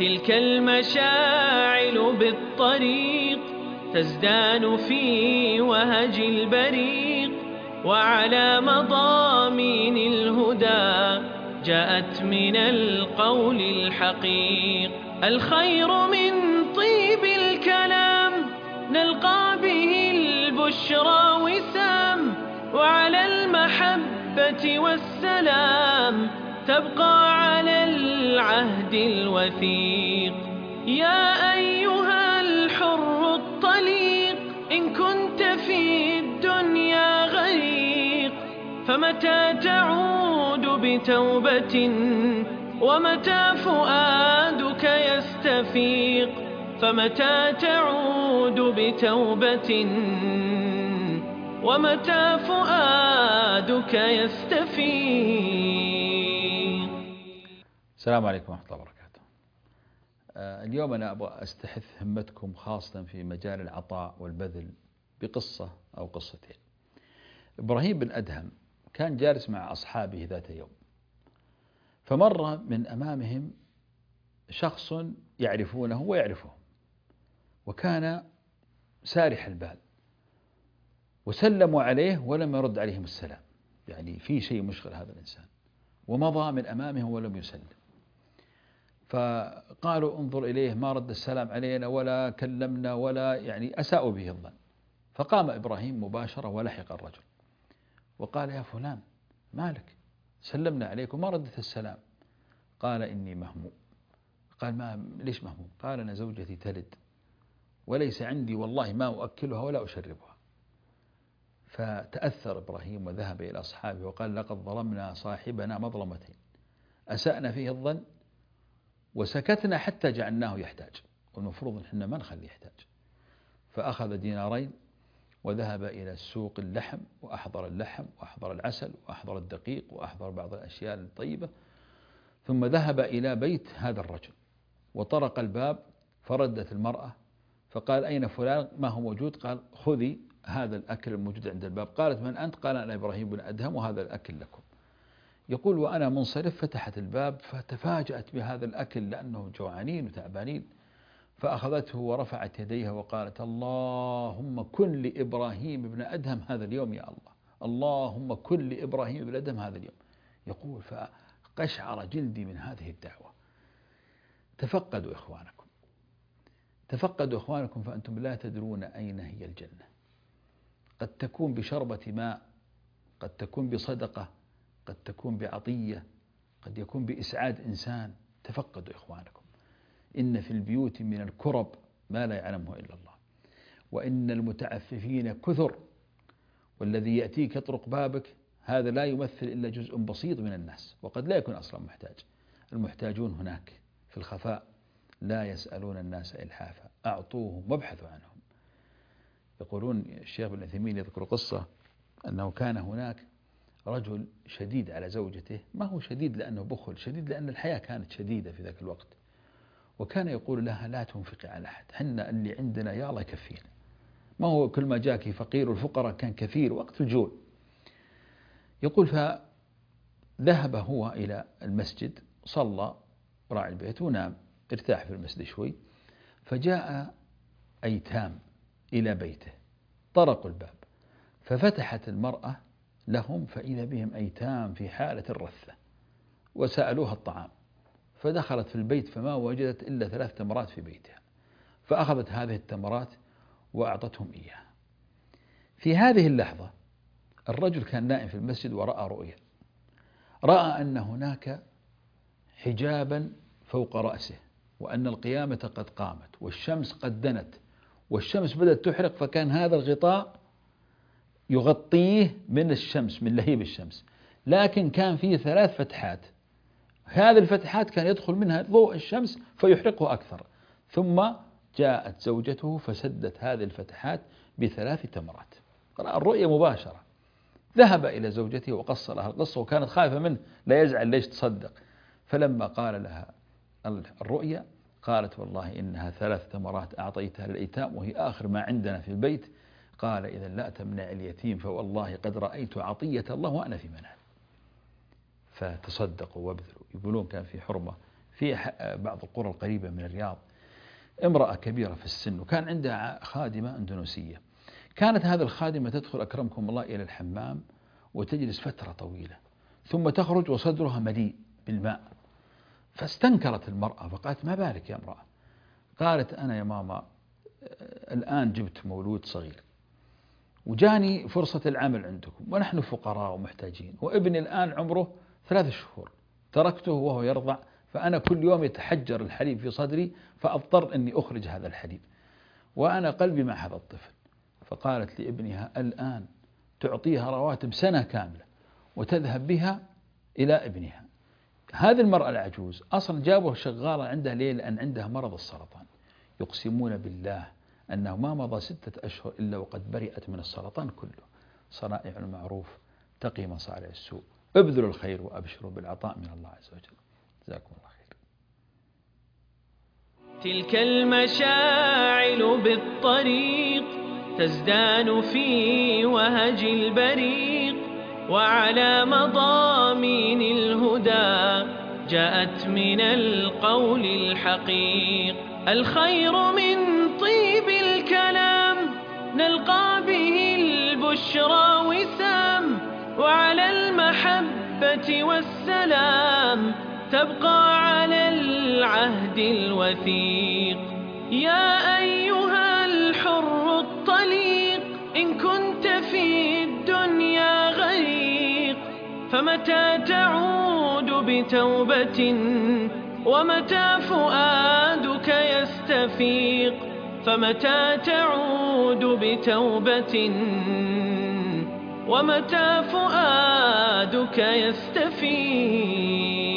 تلك المشاعل بالطريق تزدان في وهج البريق، وعلى مضامين الهدى جاءت من القول الحقيق. الخير من طيب الكلام نلقى به البشرى وسام، وعلى المحبة والسلام تبقى على العهد الوثيق. يا أيها الحر الطليق إن كنت في الدنيا غريق، فمتى تعود بتوبة ومتى فؤادك يستفيق، فمتى تعود بتوبة ومتى فؤادك يستفيق. السلام عليكم ورحمة الله وبركاته. اليوم أنا أبغى أستحث همتكم خاصة في مجال العطاء والبذل بقصة أو قصتين. إبراهيم بن أدهم كان جالس مع أصحابه ذات يوم، فمر من أمامهم شخص يعرفونه ويعرفهم، وكان سارح البال، وسلموا عليه ولم يرد عليهم السلام، يعني في شيء مشغل هذا الإنسان، ومضى من أمامهم ولم يسلم. فقالوا انظر إليه ما رد السلام علينا ولا كلمنا ولا يعني أساءوا به الظن. فقام إبراهيم مباشرة ولحق الرجل وقال يا فلان مالك؟ سلمنا عليك وما ردت السلام. قال إني مهموم. قال ما ليش مهموم؟ قال أنا زوجتي تلد وليس عندي والله ما أؤكلها ولا أشربها. فتأثر إبراهيم وذهب إلى أصحابه وقال لقد ظلمنا صاحبنا مظلمتين، أسأنا فيه الظن وسكتنا حتى جعلناه يحتاج، والمفروض أن احنا ما نخليه يحتاج. فأخذ دينارين وذهب إلى سوق اللحم وأحضر اللحم وأحضر العسل وأحضر الدقيق وأحضر بعض الأشياء الطيبة، ثم ذهب إلى بيت هذا الرجل وطرق الباب، فردت المرأة فقال أين فلان؟ ما هو موجود؟ قال خذي هذا الأكل الموجود عند الباب. قالت من أنت؟ قال أنا إبراهيم بن أدهم وهذا الأكل لكم. يقول وأنا منصرف فتحت الباب فتفاجأت بهذا الأكل لأنه جوعانين وتعبانين، فأخذته ورفعت يديها وقالت اللهم كن لإبراهيم بن أدهم هذا اليوم يا الله، اللهم كن لإبراهيم بن أدهم هذا اليوم. يقول فقشعر جلدي من هذه الدعوة. تفقدوا إخوانكم، تفقدوا إخوانكم فأنتم لا تدرون أين هي الجنة. قد تكون بشربة ماء، قد تكون بصدقة، قد تكون بعطية، قد يكون بإسعاد إنسان. تفقدوا إخوانكم. إن في البيوت من الكرب ما لا يعلمه إلا الله، وإن المتعففين كثر، والذي يأتيك يطرق بابك هذا لا يمثل إلا جزء بسيط من الناس، وقد لا يكون أصلا محتاج. المحتاجون هناك في الخفاء لا يسألون الناس إلحافا، أعطوهم وابحثوا عنهم. يقولون الشيخ ابن عثيمين يذكر قصة أنه كان هناك رجل شديد على زوجته، ما هو شديد لأنه بخل، شديد لأن الحياة كانت شديدة في ذاك الوقت، وكان يقول لها لا تنفقي على أحد، حنا اللي عندنا يا الله يكفينا، ما هو كل ما جاك فقير والفقراء كان كثير وقت الجوع. يقول فذهب هو إلى المسجد صلى راعي البيت ونام، ارتاح في المسجد شوي، فجاء أيتام إلى بيته طرقوا الباب، ففتحت المرأة لهم فإذا بهم أيتام في حالة الرثة، وسألوها الطعام، فدخلت في البيت فما وجدت إلا 3 تمرات في بيتها، فأخذت هذه التمرات وأعطتهم إياها. في هذه اللحظة الرجل كان نائم في المسجد ورأى رؤيا، رأى أن هناك حجابا فوق رأسه، وأن القيامة قد قامت والشمس قد دنت والشمس بدأت تحرق، فكان هذا الغطاء يغطيه من الشمس من لهيب الشمس، لكن كان فيه 3 فتحات، هذه الفتحات كان يدخل منها ضوء الشمس فيحرقه أكثر. ثم جاءت زوجته فسدت هذه الفتحات ب3 تمرات. رأى الرؤية مباشرة، ذهب إلى زوجته وقص لها القصة، وكانت خائفة منه لا يزعل ليش تصدق. فلما قال لها الرؤيا قالت والله إنها 3 تمرات أعطيتها للأيتام وهي آخر ما عندنا في البيت. قال إذا لا تمنع اليتيم فوالله قد رأيت عطية الله وأنا في منام. فتصدقوا وابذلوا. يقولون كان في حرمة في بعض القرى القريبة من الرياض امرأة كبيرة في السن، وكان عندها خادمة أندونيسية. كانت هذه الخادمة تدخل أكرمكم الله إلى الحمام وتجلس فترة طويلة ثم تخرج وصدرها مليء بالماء. فاستنكرت المرأة فقالت: ما بالك يا امرأة؟ قالت: أنا يا ماما الآن جبت مولود صغير وجاني فرصة العمل عندكم ونحن فقراء ومحتاجين، وابني الآن عمره 3 شهور، تركته وهو يرضع، فأنا كل يوم يتحجر الحليب في صدري فأضطر أني أخرج هذا الحليب وأنا قلبي مع هذا الطفل. فقالت لابنها: الآن تعطيها رواتب سنة كاملة وتذهب بها إلى ابنها. هذه المرأة العجوز أصلا جابوه شغالة عندها ليه؟ لأن عندها مرض السرطان، يقسمون بالله أنه ما مضى 6 أشهر إلا وقد برئت من السرطان كله. صنائع المعروف تقي مصارع السوء، ابذلوا الخير وأبشروا بالعطاء من الله عز وجل. جزاكم الله خير. تلك المشاعل بالطريق تزدان في وهج البريق، وعلى مضامين الهدى جاءت من القول الحقيق. الخير من طيب الكلام نلقى به البشرى وسام، وعلى المحبة والسلام تبقى على العهد الوثيق. يا أيها الحر الطليق إن كنت في الدنيا غريق، فمتى تعود بتوبة ومتى فؤادك يستفيق، فمتى تعود بتوبة ومتى فؤادك يستفيق.